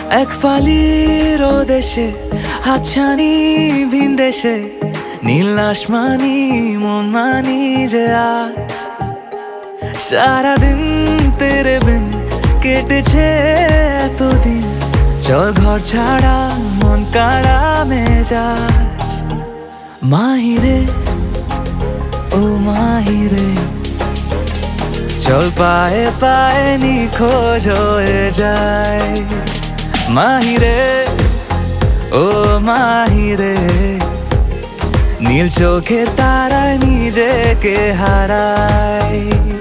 এক ফালির দেশে হাতছানি ভিন দেশে নীল আসমানি মন মানি যে আজ সারাদিন তেরে বিন কেটেছে এতদিন চল ঘর ছাড়া মন কাড়া মেজাজ মাহিরে ও মাহিরে চল পায়ে পায়ে নিখোঁজ হয়ে যায় মাহিরে ও মাহিরে নীল চোখের তারায় নিজেকে হারায়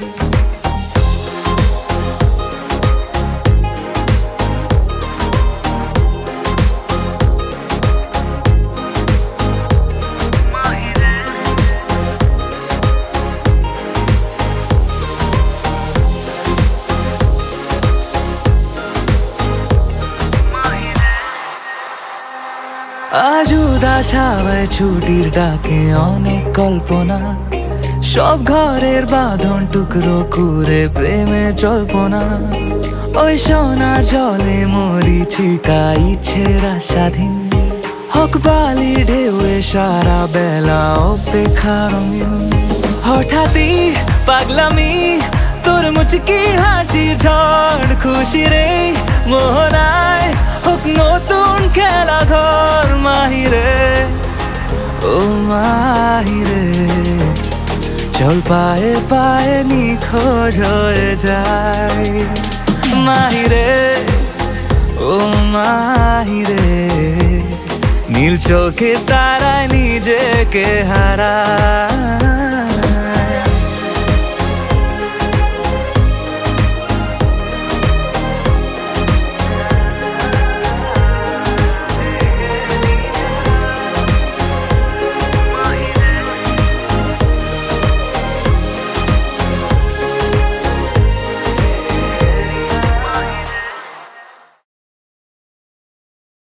আজ উদাস হাওয়ায় ছুটির ডাকে অনেক কল্পনা সব ঘরের বাঁধন টুকরো করে প্রেমে জল্পনা ওই সোনার জলে মরিচিকা ইচ্ছের আশাধীন হক বালি ঢেউয়ে সারা বেলা অপেক্ষা রঙিন হঠাৎই পাগলামি তোর মুচকি হাসির ঝড় খুশি রে মোহনায় হোক নতুন খেলা ঘর মাহিরে ও মাহিরে চল পায়ে পায়ে নিখোঁজ হয়ে যায় মাহিরে ও মাহিরে নীল চোখে তারায় নিজেকে হারায়